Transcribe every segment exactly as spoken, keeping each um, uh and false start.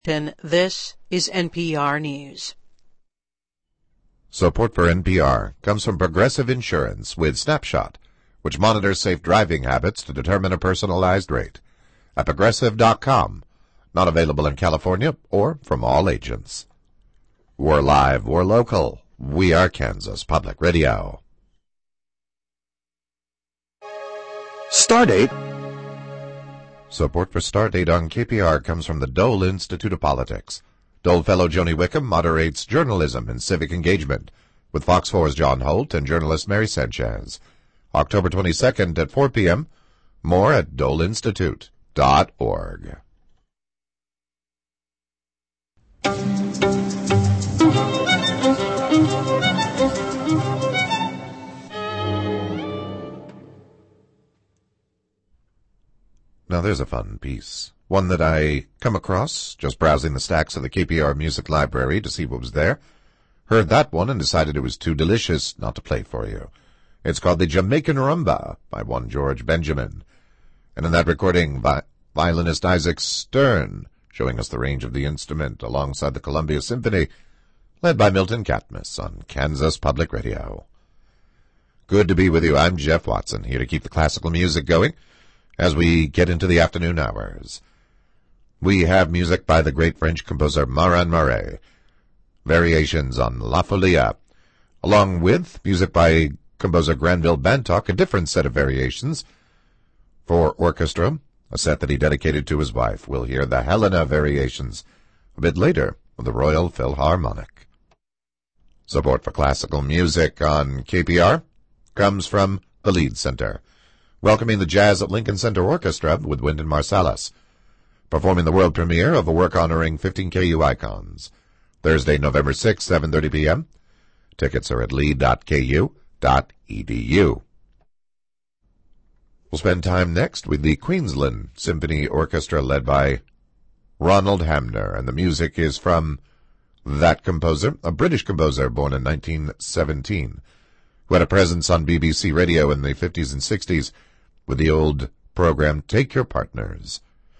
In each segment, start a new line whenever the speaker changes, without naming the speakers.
This is N P R News.
Support for N P R comes from Progressive Insurance with Snapshot, which monitors safe driving habits to determine a personalized rate. At Progressive dot com. Not available in California or from all agents. We're live, we're local. We are Kansas Public Radio.
Stardate.
Support for Stardate on K P R comes from the Dole Institute of Politics. Dole Fellow Joni Wickham moderates journalism and civic engagement with Fox four's John Holt and journalist Mary Sanchez. October twenty-second at four p.m. More at dole institute dot org. Now there's a fun piece, one that I come across just browsing the stacks of the K P R Music Library to see what was there. Heard that one and decided it was too delicious not to play for you. It's called the Jamaican Rumba by one George Benjamin. And in that recording, vi- violinist Isaac Stern, showing us the range of the instrument alongside the Columbia Symphony, led by Milton Katniss on Kansas Public Radio. Good to be with you. I'm Jeff Watson, here to keep the classical music going as we get into the afternoon hours. We have music by the great French composer Marin Marais, variations on La Folia, along with music by composer Granville Bantock, a different set of variations for orchestra, a set that he dedicated to his wife. We'll hear the Helena variations a bit later with the Royal Philharmonic. Support for classical music on K P R comes from the Leeds Center, welcoming the Jazz at Lincoln Center Orchestra with Wynton Marsalis, performing the world premiere of a work honoring fifteen K U icons, Thursday, November sixth, seven thirty p.m. Tickets are at lee dot k u dot e d u. We'll spend time next with the Queensland Symphony Orchestra led by Ronald Hamner, and the music is from that composer, a British composer born in nineteen seventeen, who had a presence on B B C Radio in the fifties and sixties with the old program Take Your Partners.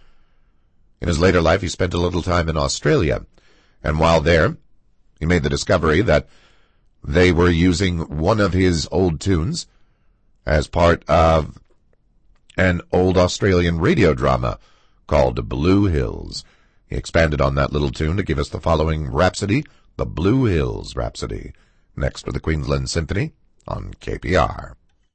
In his later life, he spent a little time in Australia, and while there, he made the discovery that they were using one of his old tunes as part of an old Australian radio drama called Blue Hills. He expanded on that little tune to give us the following rhapsody, the Blue Hills Rhapsody, next to the Queensland Symphony on K P R.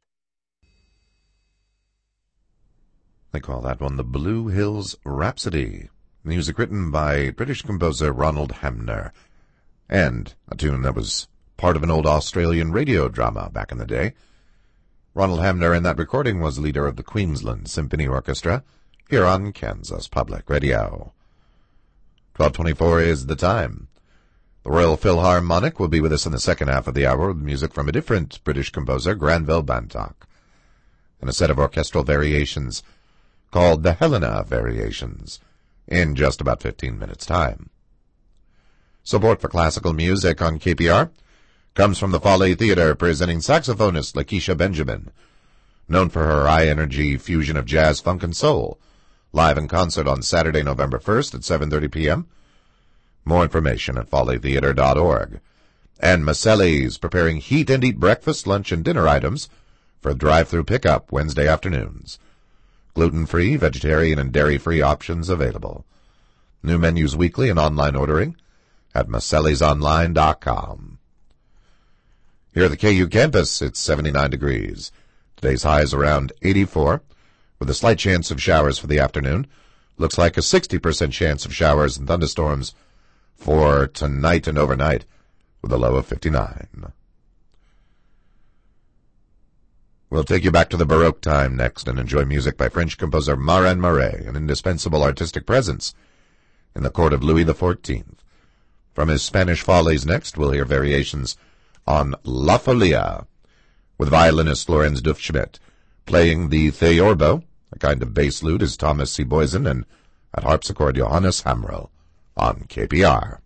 They call that one the Blue Hills Rhapsody. Music written by British composer Ronald Hamner, and a tune that was part of an old Australian radio drama back in the day. Ronald Hamner in that recording was leader of the Queensland Symphony Orchestra here on Kansas Public Radio. twelve twenty-four is the time. The Royal Philharmonic will be with us in the second half of the hour with music from a different British composer, Granville Bantock, and a set of orchestral variations called the Helena Variations in just about fifteen minutes' time. Support for classical music on K P R comes from the Foley Theater, presenting saxophonist Lakeisha Benjamin, known for her high-energy fusion of jazz, funk, and soul, live in concert on Saturday, November first at seven thirty p.m. More information at foley theater dot org. And Maselli's preparing heat and eat breakfast, lunch, and dinner items for drive-through pickup Wednesday afternoons. Gluten-free, vegetarian, and dairy-free options available. New menus weekly and online ordering at masellis online dot com. Here at the K U campus, it's seventy-nine degrees. Today's high is around eighty-four, with a slight chance of showers for the afternoon. Looks like a sixty percent chance of showers and thunderstorms for tonight and overnight, with a low of fifty-nine. We'll take you back to the Baroque time next and enjoy music by French composer Marin Marais, an indispensable artistic presence in the court of Louis the Fourteenth. From his Spanish Follies next, we'll hear variations on La Folia, with violinist Lorenz Duff-Schmidt. Playing the theorbo, a kind of bass lute, is Thomas C. Boysen, and at harpsichord Johannes Hamrel on K P R.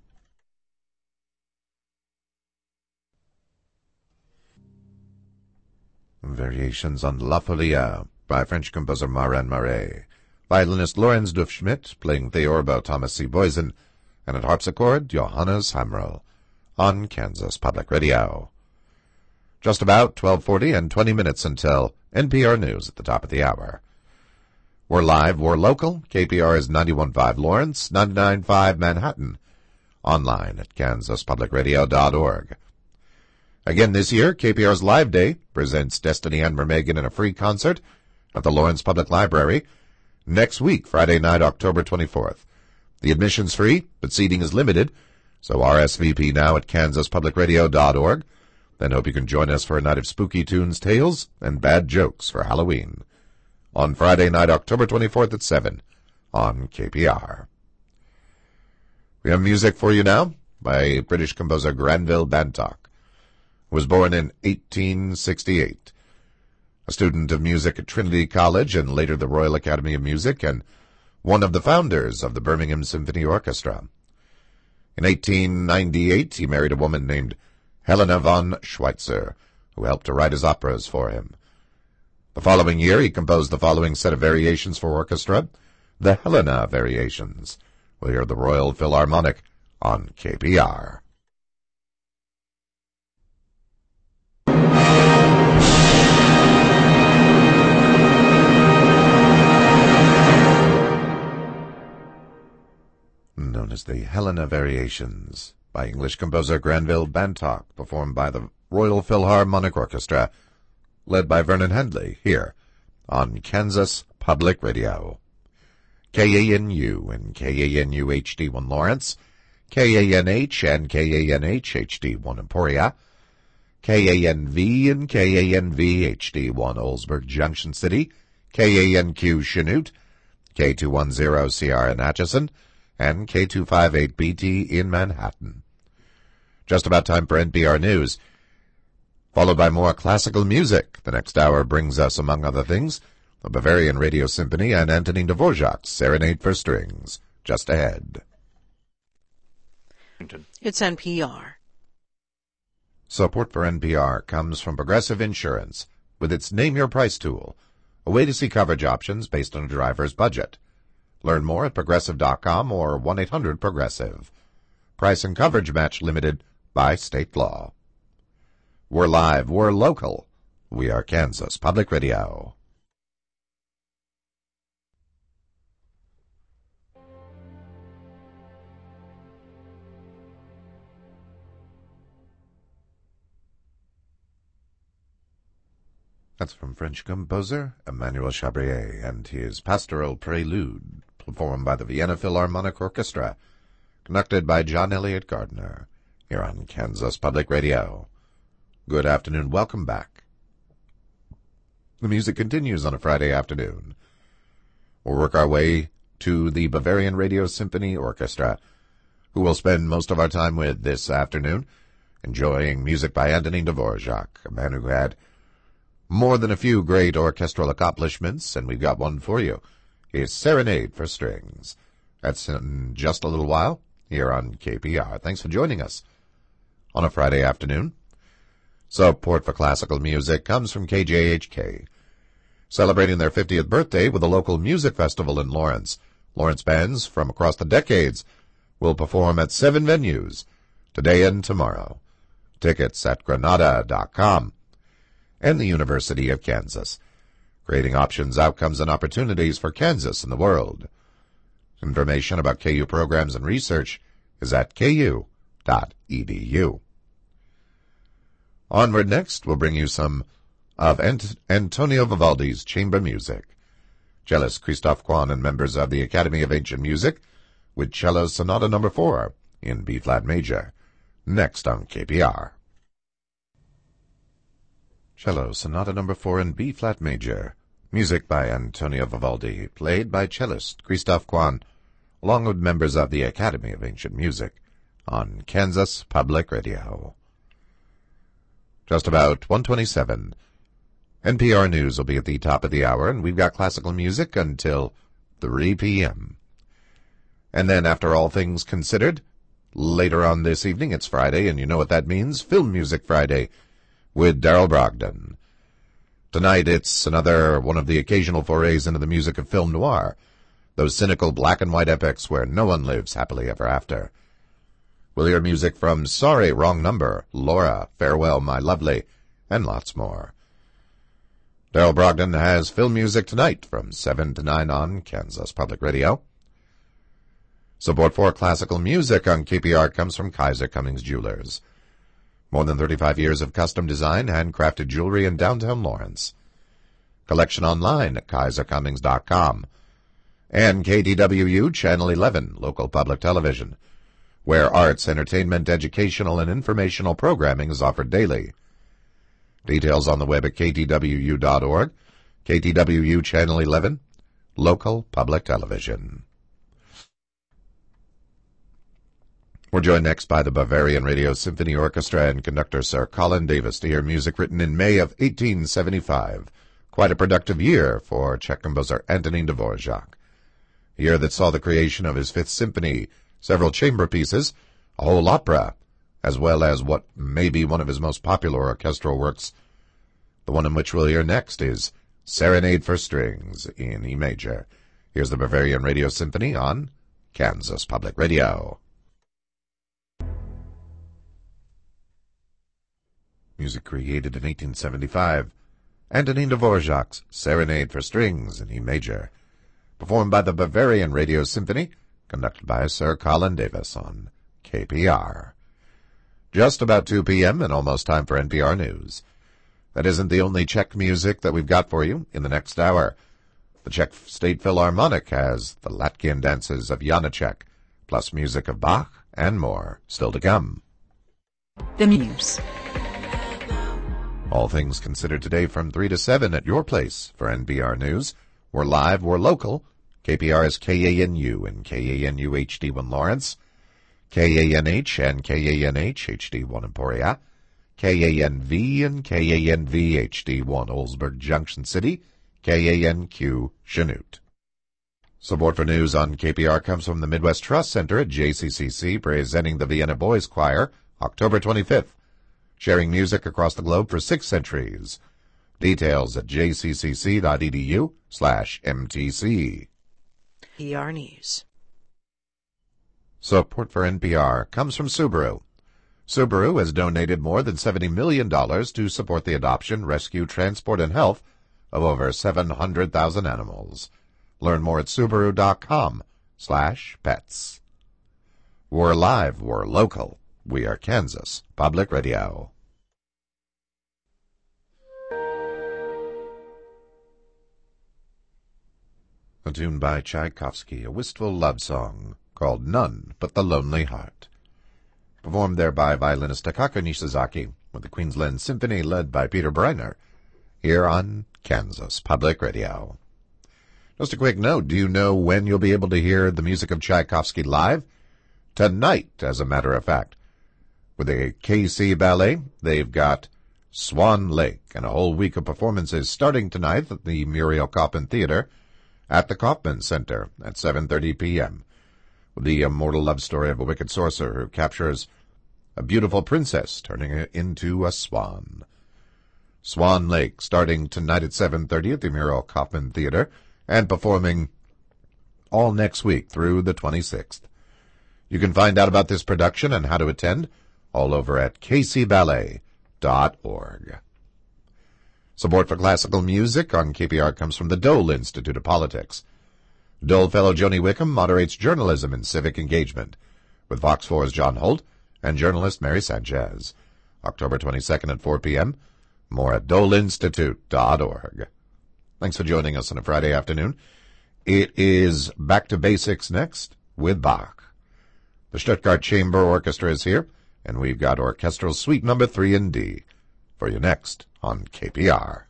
Variations on La Folia by French composer Marin Marais. Violinist Lorenz Duff-Schmidt, playing theorbo Thomas C. Boysen, and at harpsichord, Johannes Hammerl, on Kansas Public Radio. Just about twelve forty and twenty minutes until N P R News at the top of the hour. We're live, we're local. K P R is ninety-one point five Lawrence, ninety-nine point five Manhattan. Online at kansas public radio dot org. Again this year, K P R's Live Day presents Destiny and Mermegan in a free concert at the Lawrence Public Library next week, Friday night, October twenty-fourth. The admission's free, but seating is limited, so R S V P now at kansas public radio dot org. Then hope you can join us for a night of spooky tunes, tales, and bad jokes for Halloween. On Friday night, October twenty-fourth at seven on K P R. We have music for you now by British composer Granville Bantock, who was born in eighteen sixty-eight. A student of music at Trinity College and later the Royal Academy of Music, and one of the founders of the Birmingham Symphony Orchestra. In eighteen ninety-eight, he married a woman named Helena von Schweitzer, who helped to write his operas for him. The following year, he composed the following set of variations for orchestra, the Helena Variations. We'll hear the Royal Philharmonic on K P R. Known as the Helena Variations, by English composer Granville Bantock, performed by the Royal Philharmonic Orchestra, led by Vernon Hendley, here on Kansas Public Radio. K A N U and K A N U H D one Lawrence, K A N H and K A N H H D one Emporia, K A N V and K A N V H D one Oldsburg Junction City, K A N Q Chanute, K two ten C R in Atchison, and K two fifty-eight B T in Manhattan. Just about time for N P R News, followed by more classical music. The next hour brings us, among other things, the Bavarian Radio Symphony and Antonin Dvorak's Serenade for Strings. Just ahead.
It's N P R.
Support for N P R comes from Progressive Insurance, with its Name Your Price tool, a way to see coverage options based on a driver's budget. Learn more at progressive dot com or one eight hundred progressive. Price and coverage match limited by state law. We're live, we're local. We are Kansas Public Radio. That's from French composer Emmanuel Chabrier and his Pastoral Prelude, performed by the Vienna Philharmonic Orchestra, conducted by John Elliott Gardner, here on Kansas Public Radio. Good afternoon, welcome back. The music continues on a Friday afternoon. We'll work our way to the Bavarian Radio Symphony Orchestra, who we'll spend most of our time with this afternoon, enjoying music by Antonin Dvorak, a man who had more than a few great orchestral accomplishments, and we've got one for you. His Serenade for Strings. That's in just a little while, here on K P R. Thanks for joining us on a Friday afternoon. Support for classical music comes from K J H K, celebrating their fiftieth birthday with a local music festival in Lawrence. Lawrence bands from across the decades will perform at seven venues, today and tomorrow. Tickets at granada dot com. And the University of Kansas, creating options, outcomes, and opportunities for Kansas and the world. Information about K U programs and research is at k u dot e d u. Onward next, we'll bring you some of Ant- Antonio Vivaldi's chamber music. Cellist Christoph Kwan and members of the Academy of Ancient Music with Cello Sonata Number four in B-flat major. Next on K P R. Cello Sonata Number four in B-flat major. Music by Antonio Vivaldi, played by cellist Christoph Kwan, along with members of the Academy of Ancient Music, on Kansas Public Radio. Just about one twenty-seven. N P R News will be at the top of the hour, and we've got classical music until three p.m. And then, after all things considered, later on this evening, it's Friday, and you know what that means, Film Music Friday, with Daryl Brogdon. Tonight it's another one of the occasional forays into the music of film noir, those cynical black-and-white epics where no one lives happily ever after. We'll hear music from Sorry, Wrong Number, Laura, Farewell, My Lovely, and lots more. Daryl Brogdon has film music tonight from seven to nine on Kansas Public Radio. Support for classical music on K P R comes from Kaiser Cummings Jewelers. More than thirty-five years of custom design, handcrafted jewelry in downtown Lawrence. Collection online at kaiser cummings dot com. And K D W U Channel eleven, local public television, where arts, entertainment, educational, and informational programming is offered daily. Details on the web at k t w u dot org. K T W U Channel eleven, local public television. We're joined next by the Bavarian Radio Symphony Orchestra and conductor Sir Colin Davis to hear music written in May of eighteen seventy-five. Quite a productive year for Czech composer Antonín Dvořák. A year that saw the creation of his Fifth Symphony, several chamber pieces, a whole opera, as well as what may be one of his most popular orchestral works. The one in which we'll hear next is Serenade for Strings in E major. Here's the Bavarian Radio Symphony on Kansas Public Radio. Music created in eighteen seventy-five. Antonín Dvořák's Serenade for Strings in E major, performed by the Bavarian Radio Symphony, conducted by Sir Colin Davis on K P R. Just about two p.m. and almost time for N P R News. That isn't the only Czech music that we've got for you in the next hour. The Czech State Philharmonic has the Latvian dances of Janacek, plus music of Bach and more still to come.
The news.
All things considered today from three to seven at your place for N P R News. We're live, we're local. K P R is K A N U and K A N U H D one Lawrence, K A N H and K A N H H D one Emporia, K A N V and K A N V H D one Oldsburg Junction City, K A N Q Chanute. Support for news on K P R comes from the Midwest Trust Center at J C C C, presenting the Vienna Boys Choir, October twenty-fifth. Sharing music across the globe for six centuries. Details at jccc.edu slash mtc.
N P R News.
Support for N P R comes from Subaru. Subaru has donated more than seventy million dollars to support the adoption, rescue, transport, and health of over seven hundred thousand animals. Learn more at subaru.com slash pets. We're live, we're local. We are Kansas Public Radio. A tune by Tchaikovsky, a wistful love song called None But the Lonely Heart. Performed there by violinist Takako Nishizaki with the Queensland Symphony led by Peter Breiner, here on Kansas Public Radio. Just a quick note, do you know when you'll be able to hear the music of Tchaikovsky live? Tonight, as a matter of fact. With the K C Ballet, they've got Swan Lake and a whole week of performances starting tonight at the Muriel Kaufman Theater at the Kaufman Center at seven thirty p.m. with the immortal love story of a wicked sorcerer who captures a beautiful princess, turning her into a swan. Swan Lake starting tonight at seven thirty at the Muriel Kaufman Theater and performing all next week through the twenty-sixth. You can find out about this production and how to attend all over at k c ballet dot org. Support for classical music on K P R comes from the Dole Institute of Politics. Dole fellow Joni Wickham moderates journalism and civic engagement with Fox four's John Holt and journalist Mary Sanchez. October twenty-second at four p.m. More at dole institute dot org. Thanks for joining us on a Friday afternoon. It is Back to Basics next with Bach. The Stuttgart Chamber Orchestra is here, and we've got Orchestral Suite Number three in D for you next on K P R.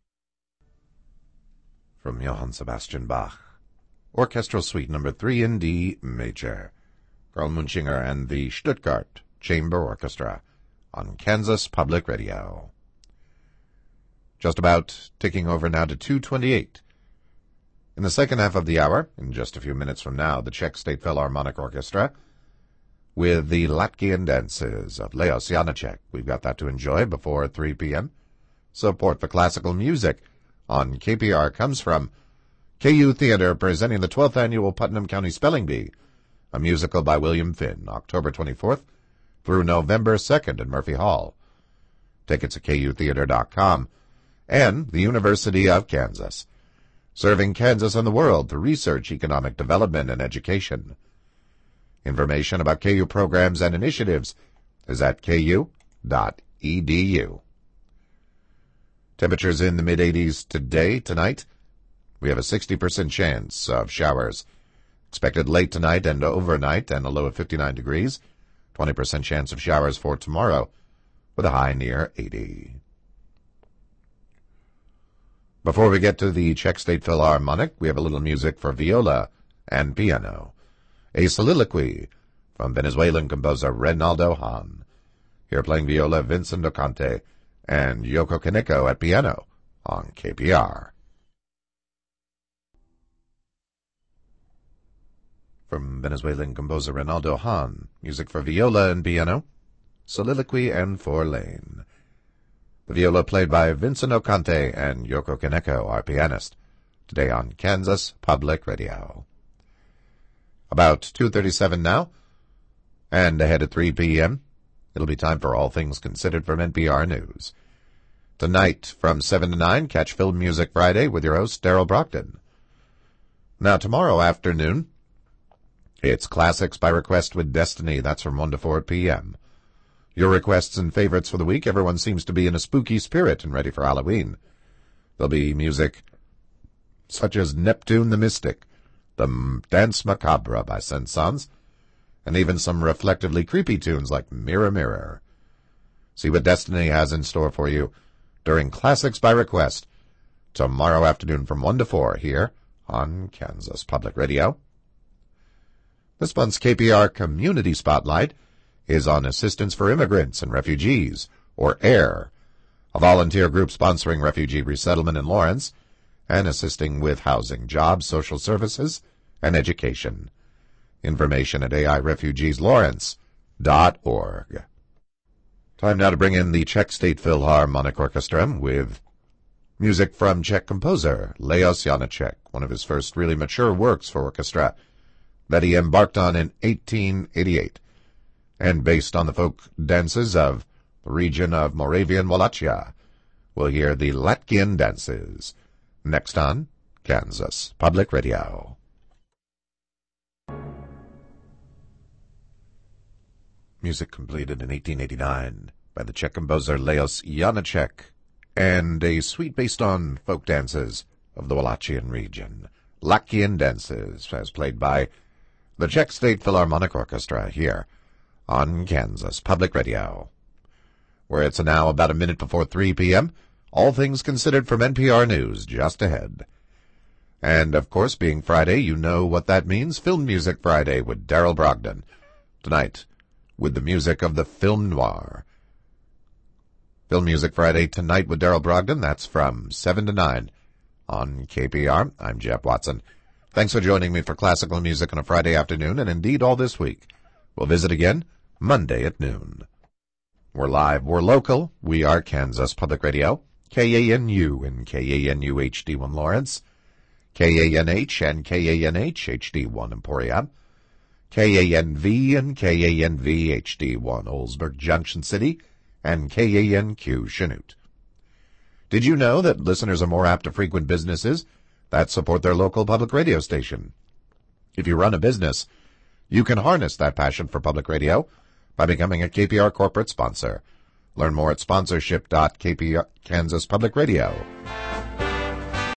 From Johann Sebastian Bach, Orchestral Suite Number three in D major, Karl Munchinger and the Stuttgart Chamber Orchestra on Kansas Public Radio. Just about ticking over now to two twenty-eight. In the second half of the hour, in just a few minutes from now, the Czech State Philharmonic Orchestra with the Latvian dances of Leos Janacek. We've got that to enjoy before three p.m. Support for classical music on K P R comes from K U Theater, presenting the twelfth Annual Putnam County Spelling Bee, a musical by William Finn, October twenty-fourth through November second in Murphy Hall. Tickets at K U theater dot com. And the University of Kansas, serving Kansas and the world through research, economic development, and education. Information about K U programs and initiatives is at K U dot E D U. Temperatures in the mid-eighties today, tonight. We have a sixty percent chance of showers expected late tonight and overnight, and a low of fifty-nine degrees. twenty percent chance of showers for tomorrow, with a high near eighty. Before we get to the Czech State Philharmonic, we have a little music for viola and piano. A soliloquy from Venezuelan composer Reynaldo Hahn. Here playing viola, Vincent Ocante and Yoko Kaneko at piano on K P R. From Venezuelan composer Reynaldo Hahn, music for viola and piano, soliloquy and four lane. The viola played by Vincent Ocante and Yoko Kaneko, our pianist, today on Kansas Public Radio. About two thirty-seven now, and ahead at three p.m., it'll be time for All Things Considered from N P R News. Tonight, from seven to nine, catch Film Music Friday with your host, Daryl Brockton. Now, tomorrow afternoon, it's Classics by Request with Destiny. That's from one to four p.m. Your requests and favorites for the week. Everyone seems to be in a spooky spirit and ready for Halloween. There'll be music such as Neptune the Mystic, The Dance Macabre by Saint-Saëns, and even some reflectively creepy tunes like Mirror Mirror. See what Destiny has in store for you during Classics by Request tomorrow afternoon from one to four here on Kansas Public Radio. This month's K P R Community Spotlight is on Assistance for Immigrants and Refugees, or AIR, a volunteer group sponsoring refugee resettlement in Lawrence and assisting with housing, jobs, social services, and education. Information at A I refugees lawrence dot org. Time now to bring in the Czech State Philharmonic Orchestra with music from Czech composer Leos Janáček, one of his first really mature works for orchestra that he embarked on in eighteen eighty-eight, and based on the folk dances of the region of Moravia and Wallachia. We'll hear the Latvian dances next on Kansas Public Radio. Music completed in eighteen eighty-nine by the Czech composer Leos Janáček, and a suite based on folk dances of the Wallachian region. Latvian dances, as played by the Czech State Philharmonic Orchestra here on Kansas Public Radio, where it's now about a minute before three p.m. All Things Considered from N P R News just ahead. And, of course, being Friday, you know what that means. Film Music Friday with Daryl Brogdon. Tonight, with the music of the film noir. Film Music Friday tonight with Daryl Brogdon. That's from seven to nine on K P R. I'm Jeff Watson. Thanks for joining me for classical music on a Friday afternoon, and indeed all this week. We'll visit again Monday at noon. We're live, we're local, we are Kansas Public Radio, K A N U and K A N U H D one Lawrence, K A N H and K A N H H D one Emporia, K A N V and K A N V H D one Oldsburg Junction City, and K A N Q Chanute. Did you know that listeners are more apt to frequent businesses that support their local public radio station? If you run a business, you can harness that passion for public radio by becoming a K P R corporate sponsor. Learn more at sponsorship dot k p r kansas public radio